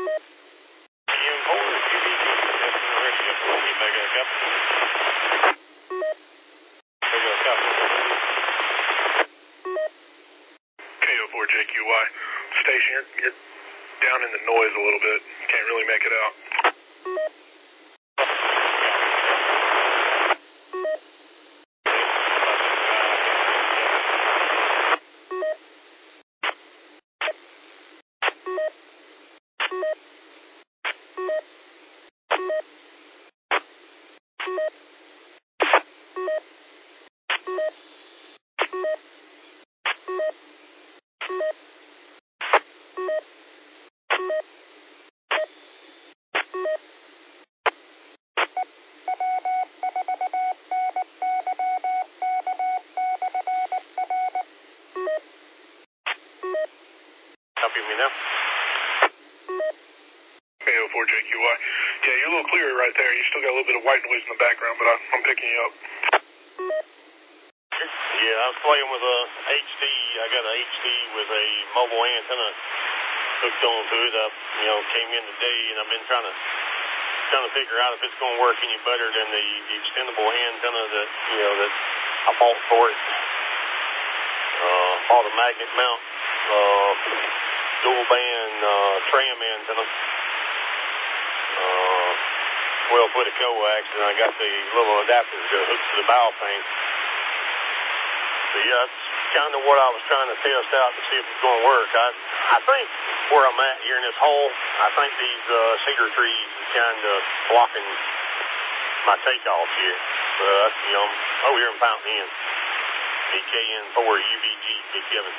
KO4JQY. Station, you're down in the noise a little bit. Can't really make it out. Copy me now. KO4JQY. Yeah, you're a little clearer right there. You still got a little bit of white noise in the background, but I'm picking you up. Yeah, I was playing with a HD. I got an HD with a mobile antenna hooked onto it. I, came in today, and I've been trying to figure out if it's going to work any better than the extendable antenna that I bought for it. Bought a magnet mount, dual band tram antenna. 12-foot of coax, and I got the little adapter to hook to the bow thing. So yeah, that's kind of what I was trying to test out to see if it's going to work. I think where I'm at here in this hole, I think these cedar trees is kind of blocking my takeoff here. But I'm over here in Fountain Inn. BKN4 UBG, Big Kevin.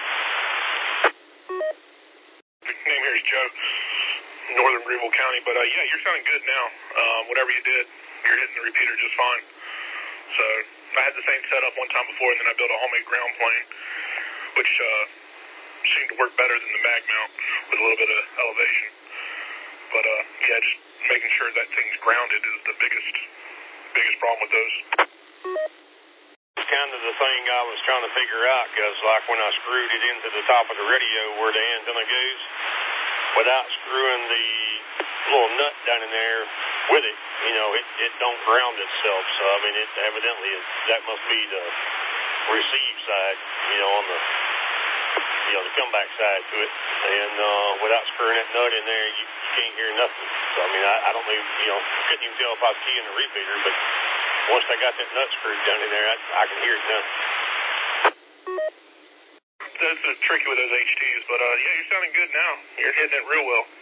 Name here is Joe, Northern Greenville County, but yeah, you're sounding good now. Whatever you did, you're hitting the repeater just fine. So I had the same setup one time before, and then I built a homemade ground plane, which seemed to work better than the mag mount with a little bit of elevation. But yeah, just making sure that thing's grounded is the biggest problem with those. It's kind of the thing I was trying to figure out, because like when I screwed it into the top of the radio where the antenna goes, without screwing the little nut down in there with it, it don't ground itself. So I mean, it evidently that must be the receive side, on the the comeback side to it. And without screwing that nut in there, you can't hear nothing. So I mean, I don't know, couldn't even tell if I was keying the repeater, but once I got that nut screwed down in there, I can hear it now. That's tricky with those HTs, but yeah, you're sounding good now. You're hitting it real well.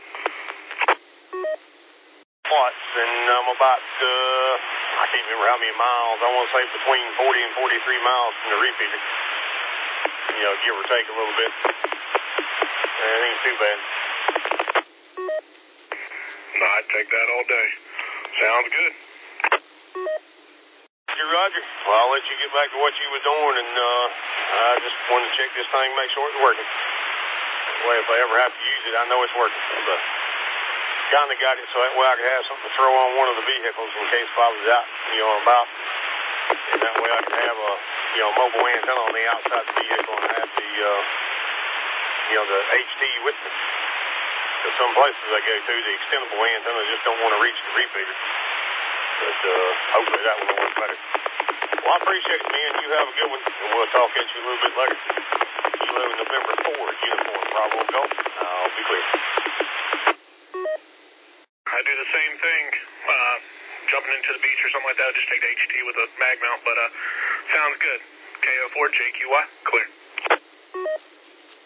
Watts, and I'm about, I can't remember how many miles. I want to say between 40 and 43 miles from the repeater. Give or take a little bit. It ain't too bad. No, I'd take that all day. Sounds good. Roger. Well, I'll let you get back to what you were doing, and I just wanted to check this thing, make sure it's working. That way, if I ever have to use it, I know it's working. But kind of got it so that way I could have something to throw on one of the vehicles in case if I was out, about. And that way I could have a, mobile antenna on the outside of the vehicle and have the, the HD with me. Because some places I go to, the extendable antenna just don't want to reach the repeater. But hopefully that will work better. Well, I appreciate it, man. You have a good one, and we'll talk at you a little bit later. Kilo November 4, Uniform Bravo Golf. I'll be clear. I do the same thing. Jumping into the beach or something like that, just take the HT with a mag mount, but sounds good. KO4JQY, clear.